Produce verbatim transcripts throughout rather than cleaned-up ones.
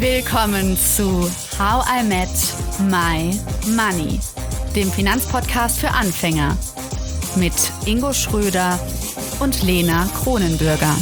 Willkommen zu How I Met My Money, dem Finanzpodcast für Anfänger mit Ingo Schröder und Lena Kronenbürger.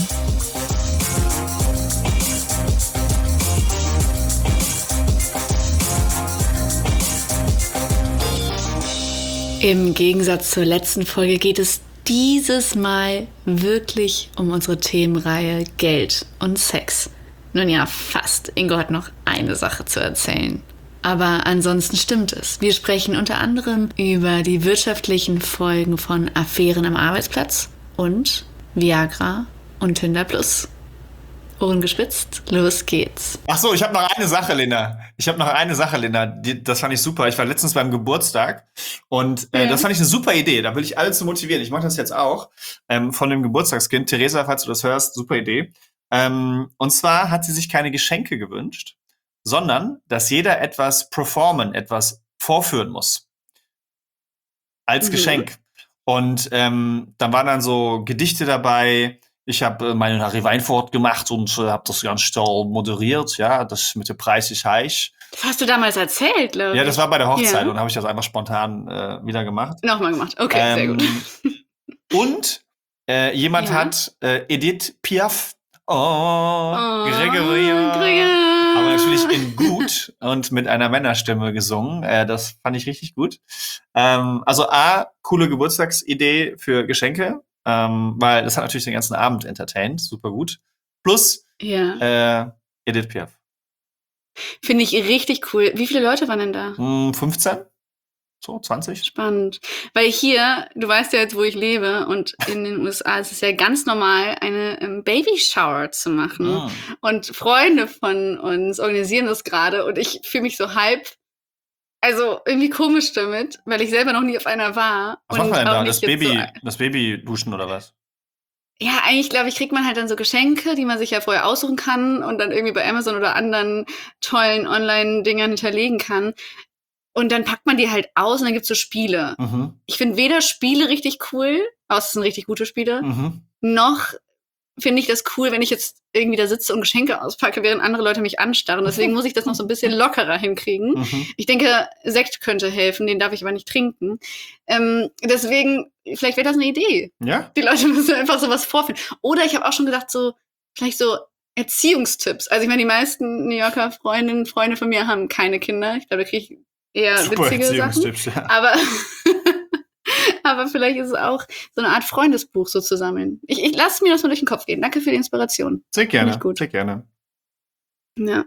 Im Gegensatz zur letzten Folge geht es dieses Mal wirklich um unsere Themenreihe Geld und Sex. Nun ja, fast. Ingo hat noch eine Sache zu erzählen. Aber ansonsten stimmt es. Wir sprechen unter anderem über die wirtschaftlichen Folgen von Affären am Arbeitsplatz und Viagra und Tinder Plus. Ohren gespitzt, los geht's. Ach so, ich habe noch eine Sache, Lena. Ich habe noch eine Sache, Lena. Die, das fand ich super. Ich war letztens beim Geburtstag und äh, ja. das fand ich eine super Idee. Da will ich alle zu motivieren. Ich mache das jetzt auch ähm, von dem Geburtstagskind. Theresa, falls du das hörst, super Idee. Ähm, und zwar hat sie sich keine Geschenke gewünscht, sondern dass jeder etwas performen, etwas vorführen muss. Als mhm. Geschenk. Und ähm, dann waren dann so Gedichte dabei. Ich habe äh, meine Harry Weinfurt gemacht und äh, habe das ganz toll moderiert. Ja, das mit dem Preis ist heiß. Das hast du damals erzählt, glaube ich. Ja, das war bei der Hochzeit ja. und habe ich das einfach spontan äh, wieder gemacht. Nochmal gemacht, okay, ähm, sehr gut. Und äh, jemand ja. hat äh, Edith Piaf Oh, oh Gregoria. Gregoria. Aber natürlich in gut und mit einer Männerstimme gesungen. Äh, das fand ich richtig gut. Ähm, also A, coole Geburtstagsidee für Geschenke, ähm, weil das hat natürlich den ganzen Abend entertained. Super gut. Plus ja. äh, Edith Piaf. Finde ich richtig cool. Wie viele Leute waren denn da? Hm, fünfzehn. So, zwanzig. Spannend. Weil hier, du weißt ja jetzt, wo ich lebe, und in den U S A ist es ja ganz normal, eine um, Baby-Shower zu machen. Oh. Und Freunde von uns organisieren das gerade und ich fühle mich so halb, also irgendwie komisch damit, weil ich selber noch nie auf einer war. Was macht man denn da? Das Baby, so, das Baby duschen oder was? Ja, eigentlich, glaube ich, kriegt man halt dann so Geschenke, die man sich ja vorher aussuchen kann und dann irgendwie bei Amazon oder anderen tollen Online-Dingern hinterlegen kann. Und dann packt man die halt aus und dann gibt's so Spiele. Mhm. Ich finde weder Spiele richtig cool, außer es sind richtig gute Spiele, mhm. noch finde ich das cool, wenn ich jetzt irgendwie da sitze und Geschenke auspacke, während andere Leute mich anstarren. Deswegen muss ich das noch so ein bisschen lockerer hinkriegen. Mhm. Ich denke, Sekt könnte helfen, den darf ich aber nicht trinken. Ähm, deswegen, vielleicht wäre das eine Idee. Ja? Die Leute müssen einfach sowas vorführen. Oder ich habe auch schon gedacht, so vielleicht so Erziehungstipps. Also ich meine, die meisten New Yorker Freundinnen, Freunde von mir haben keine Kinder. Ich glaube, da kriege ich eher super witzige Sachen. Ja. Aber, aber vielleicht ist es auch so eine Art Freundesbuch so zu sammeln. Ich, ich lasse mir das mal durch den Kopf gehen. Danke für die Inspiration. Sehr gerne, gut. sehr gerne. Ja.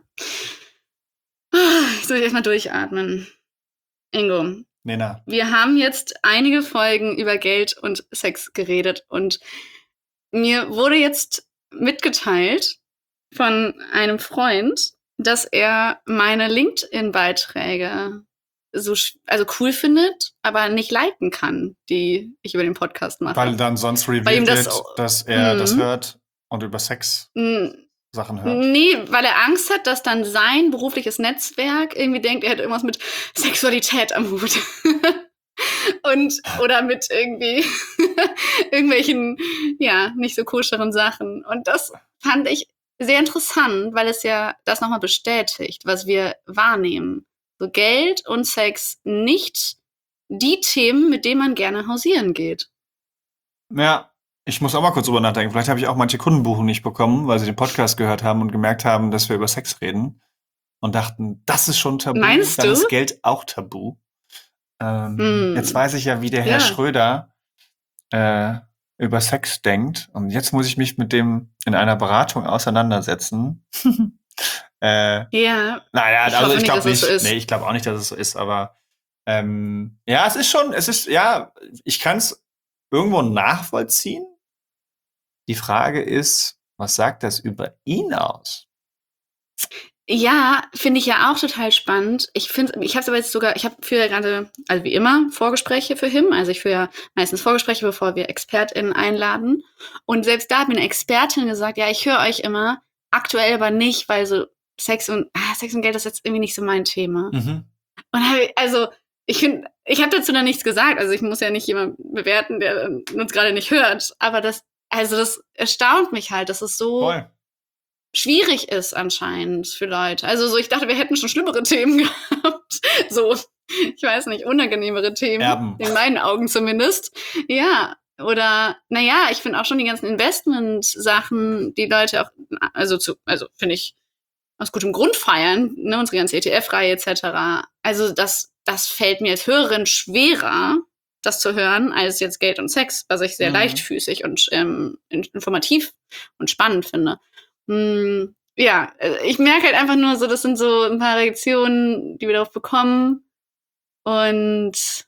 Ich soll erstmal durchatmen. Ingo. Lena. Wir haben jetzt einige Folgen über Geld und Sex geredet und mir wurde jetzt mitgeteilt von einem Freund, dass er meine LinkedIn-Beiträge so also cool findet, aber nicht liken kann, die ich über den Podcast mache. Weil dann sonst revealed wird, das, dass er mm, das hört und über Sex mm, Sachen hört. Nee, weil er Angst hat, dass dann sein berufliches Netzwerk irgendwie denkt, er hätte irgendwas mit Sexualität am Hut. Und, oder mit irgendwie irgendwelchen, ja, nicht so koscheren Sachen. Und das fand ich sehr interessant, weil es ja das nochmal bestätigt, was wir wahrnehmen. So Geld und Sex nicht die Themen, mit denen man gerne hausieren geht. Ja, ich muss auch mal kurz drüber nachdenken. Vielleicht habe ich auch manche Kundenbuchungen nicht bekommen, weil sie den Podcast gehört haben und gemerkt haben, dass wir über Sex reden. Und dachten, das ist schon tabu. Meinst Dann du? ist Geld auch tabu. Ähm, hm. Jetzt weiß ich ja, wie der Herr ja. Schröder äh, über Sex denkt. Und jetzt muss ich mich mit dem in einer Beratung auseinandersetzen. äh, ja. Naja, ich also ich glaube nicht. nicht. So nee, ich glaube auch nicht, dass es so ist. Aber ähm, ja, es ist schon, es ist, ja, ich kann es irgendwo nachvollziehen. Die Frage ist, was sagt das über ihn aus? Ja, finde ich ja auch total spannend. Ich finde, ich habe aber jetzt sogar, ich habe für ja gerade, also wie immer, Vorgespräche für Him. Also ich führe ja meistens Vorgespräche, bevor wir ExpertInnen einladen. Und selbst da hat mir eine Expertin gesagt, ja, ich höre euch immer, aktuell aber nicht, weil so Sex und ah, Sex und Geld ist jetzt irgendwie nicht so mein Thema. Mhm. Und hab ich, also ich finde, ich habe dazu noch nichts gesagt. Also ich muss ja nicht jemanden bewerten, der uns gerade nicht hört. Aber das, also das erstaunt mich halt. Das ist so. Voll. schwierig ist anscheinend für Leute. Also so, ich dachte, wir hätten schon schlimmere Themen gehabt. So, ich weiß nicht, unangenehmere Themen. Erben. In meinen Augen zumindest. Ja, oder, naja, ich finde auch schon die ganzen Investment-Sachen, die Leute auch, also zu, also finde ich, aus gutem Grund feiern, ne, unsere ganze E T F-Reihe et cetera. Also das, das fällt mir als Hörerin schwerer, das zu hören, als jetzt Geld und Sex, was ich sehr Mhm. leichtfüßig und ähm, informativ und spannend finde. Hm, ja, ich merke halt einfach nur so, das sind so ein paar Reaktionen, die wir darauf bekommen und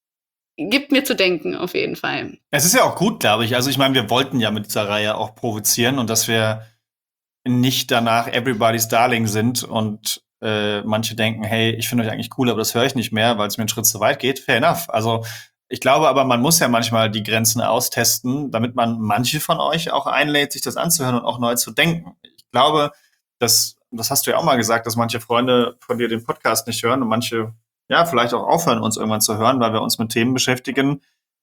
gibt mir zu denken, auf jeden Fall. Es ist ja auch gut, glaube ich. Also ich meine, wir wollten ja mit dieser Reihe auch provozieren und dass wir nicht danach Everybody's Darling sind und äh, manche denken, hey, ich finde euch eigentlich cool, aber das höre ich nicht mehr, weil es mir einen Schritt zu weit geht. Fair enough. Also ich glaube aber, man muss ja manchmal die Grenzen austesten, damit man manche von euch auch einlädt, sich das anzuhören und auch neu zu denken. Ich glaube, das, das hast du ja auch mal gesagt, dass manche Freunde von dir den Podcast nicht hören und manche ja vielleicht auch aufhören, uns irgendwann zu hören, weil wir uns mit Themen beschäftigen,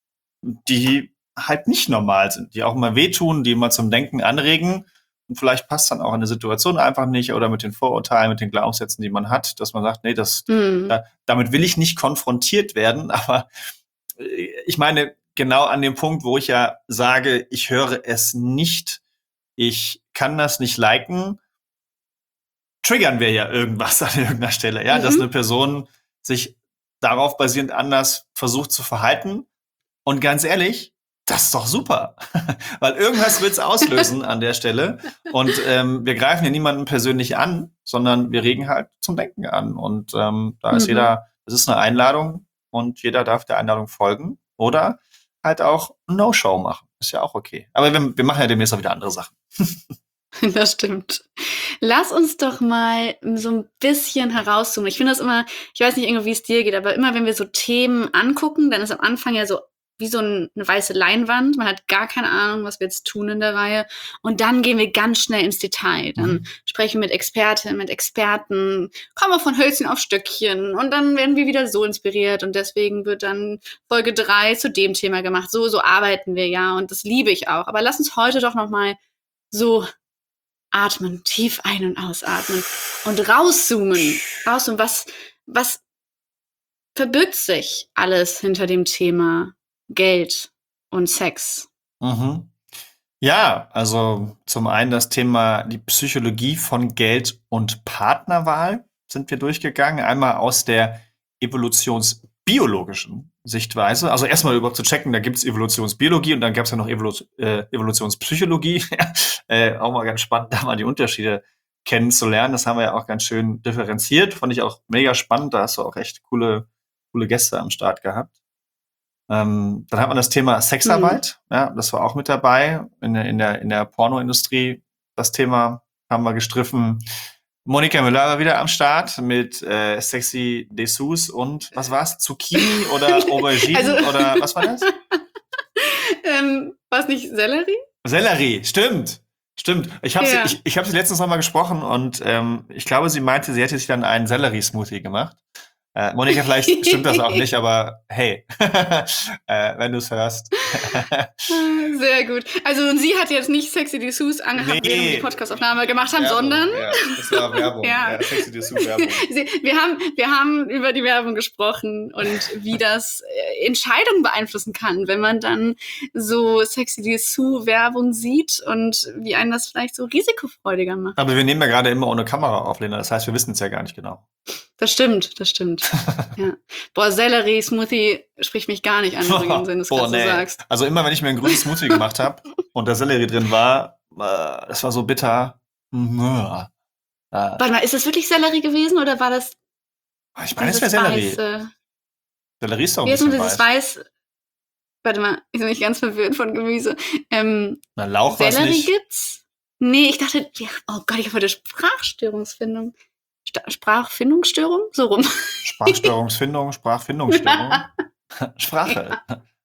die halt nicht normal sind, die auch mal wehtun, die mal zum Denken anregen. Und vielleicht passt dann auch eine Situation einfach nicht oder mit den Vorurteilen, mit den Glaubenssätzen, die man hat, dass man sagt, nee, das, Mhm. da, damit will ich nicht konfrontiert werden. Aber äh, ich meine, genau an dem Punkt, wo ich ja sage, ich höre es nicht, ich kann das nicht liken, triggern wir ja irgendwas an irgendeiner Stelle. Ja, Mhm. dass eine Person sich darauf basierend anders versucht zu verhalten. Und ganz ehrlich, das ist doch super. Weil irgendwas wird's auslösen an der Stelle. Und ähm, wir greifen ja niemanden persönlich an, sondern wir regen halt zum Denken an. Und ähm, da ist Mhm. jeder, das ist eine Einladung und jeder darf der Einladung folgen. Oder halt auch ein No-Show machen. Ist ja auch okay. Aber wir, wir machen ja demnächst auch wieder andere Sachen. Das stimmt. Lass uns doch mal so ein bisschen herauszoomen. Ich finde das immer, ich weiß nicht, irgendwie, wie es dir geht, aber immer, wenn wir so Themen angucken, dann ist am Anfang ja so wie so ein, eine weiße Leinwand. Man hat gar keine Ahnung, was wir jetzt tun in der Reihe. Und dann gehen wir ganz schnell ins Detail. Dann Mhm. sprechen wir mit Expertinnen, mit Experten, kommen wir von Hölzchen auf Stöckchen und dann werden wir wieder so inspiriert und deswegen wird dann Folge drei zu dem Thema gemacht. So, so arbeiten wir ja und das liebe ich auch. Aber lass uns heute doch noch mal so atmen, tief ein- und ausatmen und rauszoomen. Rauszoomen, was, was verbirgt sich alles hinter dem Thema Geld und Sex? Mhm. Ja, also zum einen das Thema die Psychologie von Geld und Partnerwahl sind wir durchgegangen. Einmal aus der evolutionsbiologischen Sichtweise. Also erstmal überhaupt zu checken, da gibt's Evolutionsbiologie und dann gab's ja noch Evolu äh, Evolutionspsychologie. äh, auch mal ganz spannend, da mal die Unterschiede kennenzulernen. Das haben wir ja auch ganz schön differenziert. Fand ich auch mega spannend. Da hast du auch echt coole, coole Gäste am Start gehabt. Ähm, dann hat man das Thema Sexarbeit, mhm. ja, das war auch mit dabei in der, in der, in der Pornoindustrie. Das Thema haben wir gestriffen. Monika Müller war wieder am Start mit äh, Sexy Dessous und was war's? Zucchini oder Aubergine also, oder was war das? ähm, war es nicht Sellerie? Sellerie, stimmt. Stimmt. Ich habe ja. sie, ich, ich hab sie letztens noch mal gesprochen und ähm, ich glaube, sie meinte, sie hätte sich dann einen Sellerie-Smoothie gemacht. Äh, Monika, vielleicht stimmt das auch nicht, aber hey, äh, wenn du es hörst. Sehr gut. Also sie hat jetzt nicht Sexy Dessous angehabt, nee. während wir die Podcastaufnahme gemacht haben, Werbung, sondern ja, das war Werbung. ja. Ja, Sexy Dessous Werbung. Sie, wir haben, wir haben über die Werbung gesprochen und wie das äh, Entscheidungen beeinflussen kann, wenn man dann so Sexy Dessous Werbung sieht und wie einen das vielleicht so risikofreudiger macht. Aber wir nehmen ja gerade immer ohne Kamera auf, Lena. Das heißt, wir wissen es ja gar nicht genau. Das stimmt, das stimmt. Ja. Boah, Sellerie-Smoothie spricht mich gar nicht an, übrigens, wenn du es gerade nee. so sagst. Also immer, wenn ich mir einen grünen Smoothie gemacht habe und da Sellerie drin war, äh, das war so bitter. Äh. Warte mal, ist das wirklich Sellerie gewesen oder war das Ich meine, es wäre Sellerie. Weiße? Sellerie ist doch ein bisschen dieses weiß. weiß. Warte mal, ich bin nicht ganz verwirrt von Gemüse. Ähm, Na, Lauch war's Sellerie nicht. gibt's? Nee, ich dachte, ja, oh Gott, ich habe heute Sprachstörungsfindung. Sprachfindungsstörung? So rum. Sprachstörungsfindung, Sprachfindungsstörung. Sprache.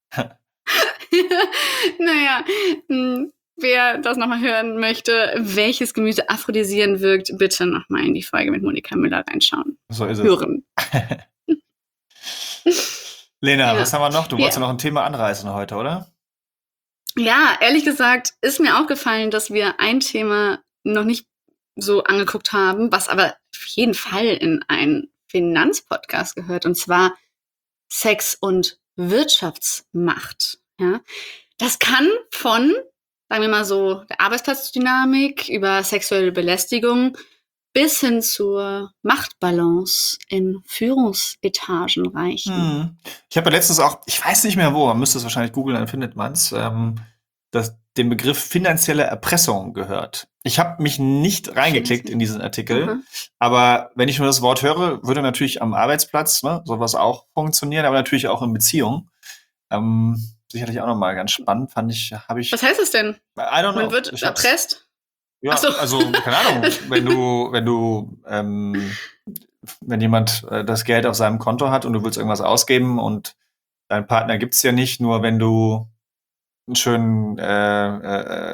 Naja, wer das nochmal hören möchte, welches Gemüse aphrodisieren wirkt, bitte nochmal in die Folge mit Monika Müller reinschauen. So ist es. Hören. Lena, ja. Was haben wir noch? Du wolltest ja noch ein Thema anreißen heute, oder? Ja, ehrlich gesagt ist mir aufgefallen, dass wir ein Thema noch nicht so angeguckt haben, was aber auf jeden Fall in einen Finanzpodcast gehört, und zwar Sex und Wirtschaftsmacht. Ja? Das kann von, sagen wir mal so, der Arbeitsplatzdynamik über sexuelle Belästigung bis hin zur Machtbalance in Führungsetagen reichen. Hm. Ich habe ja letztens auch, ich weiß nicht mehr wo, man müsste es wahrscheinlich googeln, dann findet man es, ähm, das, den Begriff finanzielle Erpressung gehört. Ich habe mich nicht reingeklickt in diesen Artikel, Aha. aber wenn ich nur das Wort höre, würde natürlich am Arbeitsplatz ne, sowas auch funktionieren, aber natürlich auch in Beziehung. Ähm, sicherlich auch nochmal ganz spannend, fand ich, habe ich. Was heißt das denn? I don't know. Man wird Ich hab's- erpresst? Ja, Ach so. also keine Ahnung, wenn du, wenn du, ähm, wenn jemand äh, das Geld auf seinem Konto hat und du willst irgendwas ausgeben und dein Partner gibt's ja nicht, nur wenn du einen schönen äh, äh,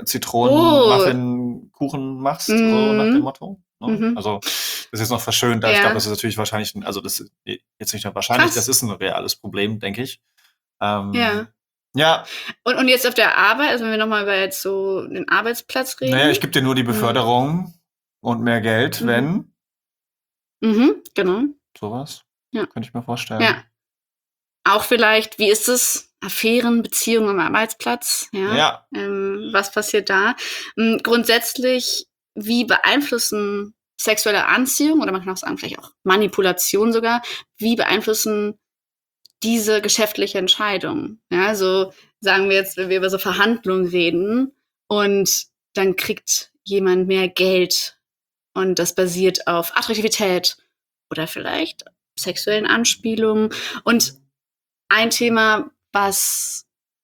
Zitronen-Muffin-Kuchen machst, Mhm. so nach dem Motto. Ne? Mhm. Also das ist jetzt noch verschönt, aber ich Ja. glaube, das ist natürlich wahrscheinlich, ein, also das ist jetzt nicht nur wahrscheinlich, Krass. das ist ein reales Problem, denke ich. Ähm, Ja. Ja, Und, und jetzt auf der Arbeit, also wenn wir nochmal über jetzt so den Arbeitsplatz reden. naja, ich gebe dir nur die Beförderung und mehr Geld, Mhm. wenn Mhm, genau. sowas. Ja. Könnte ich mir vorstellen. Ja. Auch vielleicht, wie ist es? Affären, Beziehungen am Arbeitsplatz? Ja. Ja. Ähm, was passiert da? Ähm, grundsätzlich, wie beeinflussen sexuelle Anziehung oder man kann auch sagen, vielleicht auch Manipulation sogar, wie beeinflussen diese geschäftliche Entscheidung? Ja, also sagen wir jetzt, wenn wir über so Verhandlungen reden und dann kriegt jemand mehr Geld und das basiert auf Attraktivität oder vielleicht sexuellen Anspielungen. Und ein Thema, was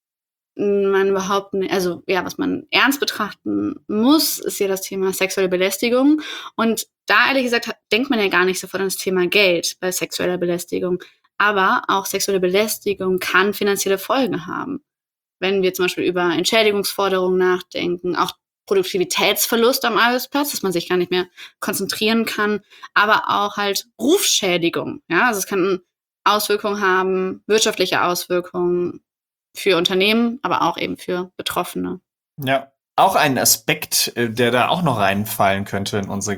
man überhaupt nicht, also ja, was man ernst betrachten muss, ist ja das Thema sexuelle Belästigung. Und da ehrlich gesagt denkt man ja gar nicht sofort an das Thema Geld bei sexueller Belästigung. Aber auch sexuelle Belästigung kann finanzielle Folgen haben. Wenn wir zum Beispiel über Entschädigungsforderungen nachdenken, auch Produktivitätsverlust am Arbeitsplatz, dass man sich gar nicht mehr konzentrieren kann, aber auch halt Rufschädigung. Ja, also es kann Auswirkungen haben, wirtschaftliche Auswirkungen für Unternehmen, aber auch eben für Betroffene. Ja. Auch ein Aspekt, äh, der da auch noch reinfallen könnte in unsere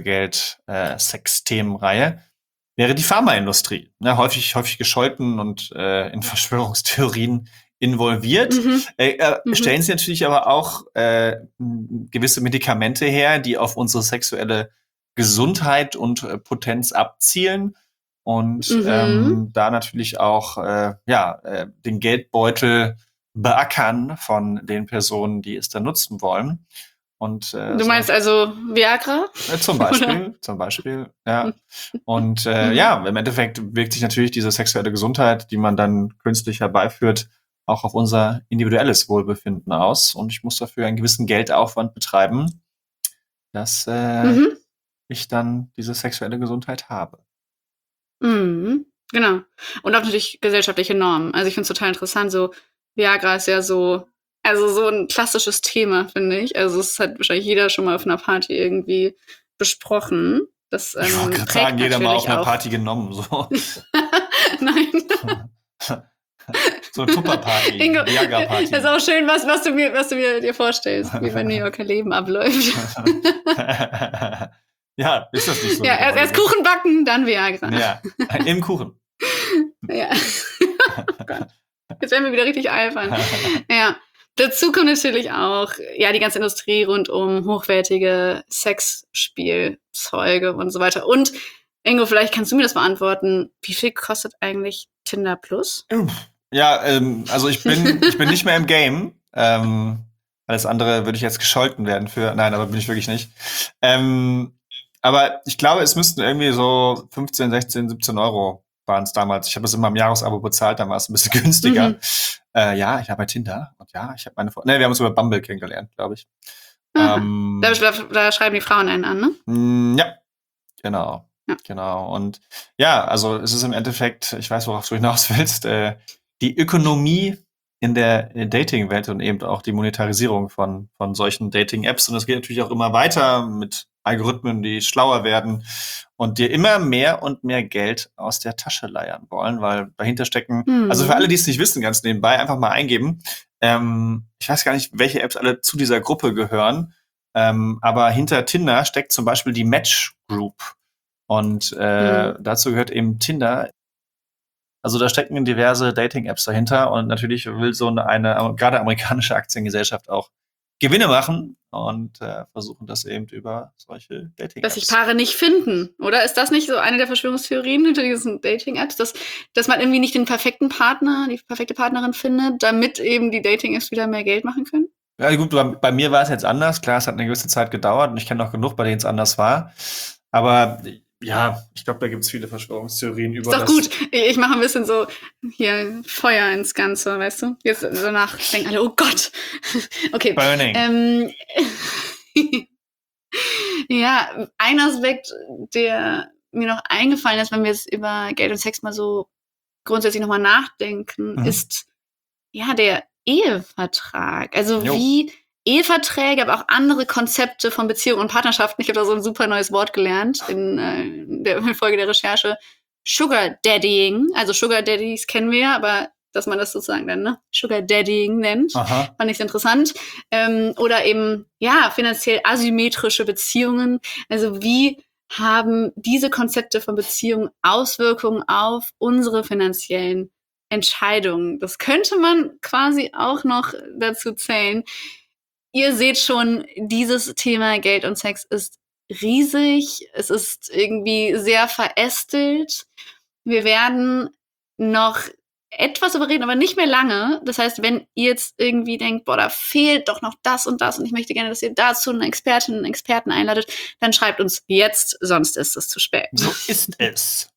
Geld-Sex-Themenreihe, wäre die Pharmaindustrie. Ne, häufig, häufig gescholten und äh, in Verschwörungstheorien involviert. Mhm. Äh, äh, Mhm. Stellen sie natürlich aber auch äh, m, gewisse Medikamente her, die auf unsere sexuelle Gesundheit und äh, Potenz abzielen und Mhm. ähm, da natürlich auch äh, ja äh, den Geldbeutel beackern von den Personen, die es dann nutzen wollen. Und, äh, Du so- meinst also Viagra? äh, zum Beispiel, zum Beispiel, ja. Und äh, Mhm. ja, im Endeffekt wirkt sich natürlich diese sexuelle Gesundheit, die man dann künstlich herbeiführt, auch auf unser individuelles Wohlbefinden aus. Und ich muss dafür einen gewissen Geldaufwand betreiben, dass äh, Mhm. ich dann diese sexuelle Gesundheit habe. Mhm. Genau. Und auch natürlich gesellschaftliche Normen. Also ich finde es total interessant, so Viagra ist ja so, also so ein klassisches Thema, finde ich. Also es hat wahrscheinlich jeder schon mal auf einer Party irgendwie besprochen. Das ähm, Ich wollte gerade prägt sagen, jeder mal auf natürlich einer auch. Party genommen. So, Nein. so eine Tupperparty, Ingo, Viagra-Party. das ist auch schön, was, was, du mir, was du mir dir vorstellst, wie mein New Yorker Leben abläuft. Ja, ist das nicht so? Ja, erst, erst Kuchen backen, dann Viagra. Ja, im Kuchen. Ja. Oh Gott. Jetzt werden wir wieder richtig albern. Ja. Dazu kommt natürlich auch ja die ganze Industrie rund um hochwertige Sexspielzeuge und so weiter. Und Ingo, vielleicht kannst du mir das beantworten. Wie viel kostet eigentlich Tinder Plus? Ja, ähm, also ich bin, ich bin nicht mehr im Game. Ähm, alles andere würde ich jetzt gescholten werden für. Nein, aber bin ich wirklich nicht. Ähm, aber ich glaube, es müssten irgendwie so fünfzehn, sechzehn, siebzehn Euro waren es damals. Ich habe es immer im Jahresabo bezahlt, dann war es ein bisschen günstiger. Mhm. Äh, ja, ich war bei Tinder und ja, ich habe meine Frau. Ne, wir haben uns über Bumble kennengelernt, glaube ich. Aha. Ähm, Da, da, da schreiben die Frauen einen an, ne? Mm, Ja, genau. Ja. Genau. Und ja, also es ist im Endeffekt, ich weiß, worauf du hinaus willst, äh, die Ökonomie in der äh, Dating-Welt und eben auch die Monetarisierung von, von solchen Dating-Apps. Und das geht natürlich auch immer weiter mit Algorithmen, die schlauer werden und dir immer mehr und mehr Geld aus der Tasche leiern wollen, weil dahinter stecken, Mhm. also für alle, die es nicht wissen, ganz nebenbei, einfach mal eingeben. Ähm, ich weiß gar nicht, welche Apps alle zu dieser Gruppe gehören. Ähm, aber hinter Tinder steckt zum Beispiel die Match Group. Und äh, mhm. dazu gehört eben Tinder. Also da stecken diverse Dating-Apps dahinter. Und natürlich will so eine, eine gerade amerikanische Aktiengesellschaft auch Gewinne machen und äh, versuchen das eben über solche Dating-Apps. Dass sich Paare nicht finden, oder? Ist das nicht so eine der Verschwörungstheorien hinter diesen Dating-Apps, dass, dass man irgendwie nicht den perfekten Partner, die perfekte Partnerin findet, damit eben die Dating-Apps wieder mehr Geld machen können? Ja gut, bei, bei mir war es jetzt anders. Klar, es hat eine gewisse Zeit gedauert und ich kenne auch genug, bei denen es anders war. Aber ja, ich glaube, da gibt es viele Verschwörungstheorien über das. Ist doch gut. Ich, ich mache ein bisschen so hier Feuer ins Ganze, weißt du? Jetzt danach denken alle, oh Gott. Okay. Burning. Ähm, ja, ein Aspekt, der mir noch eingefallen ist, wenn wir jetzt über Geld und Sex mal so grundsätzlich nochmal nachdenken, mhm. ist ja der Ehevertrag. Also jo. wie Eheverträge, aber auch andere Konzepte von Beziehungen und Partnerschaften. Ich habe da so ein super neues Wort gelernt in äh, der Folge der Recherche. Sugar Daddying. Also Sugar Daddies kennen wir, aber dass man das sozusagen dann ne, Sugar Daddying nennt, Aha. fand ich interessant. Ähm, oder eben, ja, finanziell asymmetrische Beziehungen. Also wie haben diese Konzepte von Beziehungen Auswirkungen auf unsere finanziellen Entscheidungen? Das könnte man quasi auch noch dazu zählen. Ihr seht schon, dieses Thema Geld und Sex ist riesig. Es ist irgendwie sehr verästelt. Wir werden noch etwas darüber reden, aber nicht mehr lange. Das heißt, wenn ihr jetzt irgendwie denkt, boah, da fehlt doch noch das und das und ich möchte gerne, dass ihr dazu eine Expertin, einen Experten einladet, dann schreibt uns jetzt, sonst ist es zu spät. So ist es.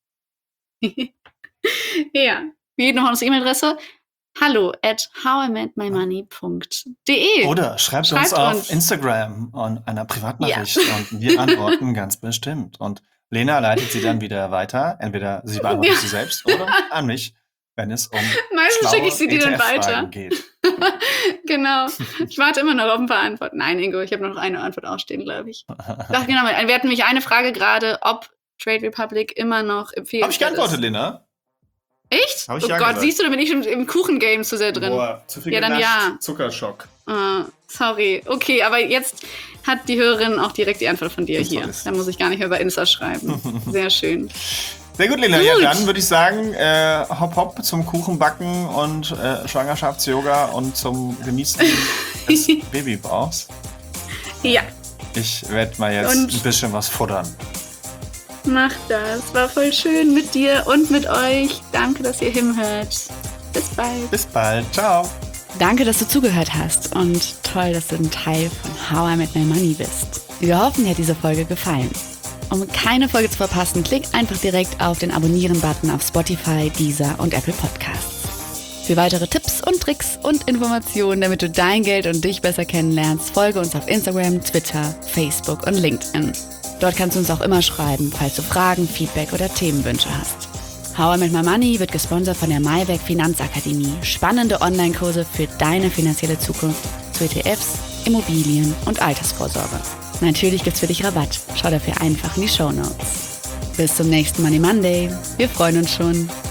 Ja, wie noch unsere E-Mail-Adresse? Hallo at how I met my money punkt de. Oder schreibt, schreibt uns auf uns. Instagram und einer Privatnachricht ja. und wir antworten ganz bestimmt. Und Lena leitet sie dann wieder weiter. Entweder sie beantwortet ja. sie selbst oder an mich, wenn es um meistens schicke ich sie dir dann weiter. Geht. Genau. Ich warte immer noch auf ein paar Antworten. Nein, Ingo, ich habe noch eine Antwort ausstehen, glaube ich. Ach, genau, wir hatten mich eine Frage gerade, ob Trade Republic immer noch empfehlenswert Habe ich geantwortet, ist. Lena? Echt? Hab ich oh ja Gott, gesagt. Siehst du, da bin ich im, im Kuchengame zu sehr drin. Boah, zu viel ja, dann ja. Zuckerschock. Uh, sorry. Okay, aber jetzt hat die Hörerin auch direkt die Antwort von dir hier. Da muss ich gar nicht mehr bei Insta schreiben. Sehr schön. Sehr gut, Lena. Gut. Ja, dann würde ich sagen, äh, hopp hopp zum Kuchenbacken und äh, Schwangerschafts-Yoga und zum Genießen des Babybauchs. Ja. Ich werde mal jetzt und ein bisschen was futtern. Mach das. War voll schön mit dir und mit euch. Danke, dass ihr hinhört. Bis bald. Bis bald. Ciao. Danke, dass du zugehört hast und toll, dass du ein Teil von How I Met My Money bist. Wir hoffen, dir hat diese Folge gefallen. Um keine Folge zu verpassen, klick einfach direkt auf den Abonnieren-Button auf Spotify, Deezer und Apple Podcasts. Für weitere Tipps und Tricks und Informationen, damit du dein Geld und dich besser kennenlernst, folge uns auf Instagram, Twitter, Facebook und LinkedIn. Dort kannst du uns auch immer schreiben, falls du Fragen, Feedback oder Themenwünsche hast. How I Met My Money wird gesponsert von der Maiwerk Finanzakademie. Spannende Online-Kurse für deine finanzielle Zukunft zu E T Fs, Immobilien und Altersvorsorge. Natürlich gibt's für dich Rabatt. Schau dafür einfach in die Shownotes. Bis zum nächsten Money Monday. Wir freuen uns schon.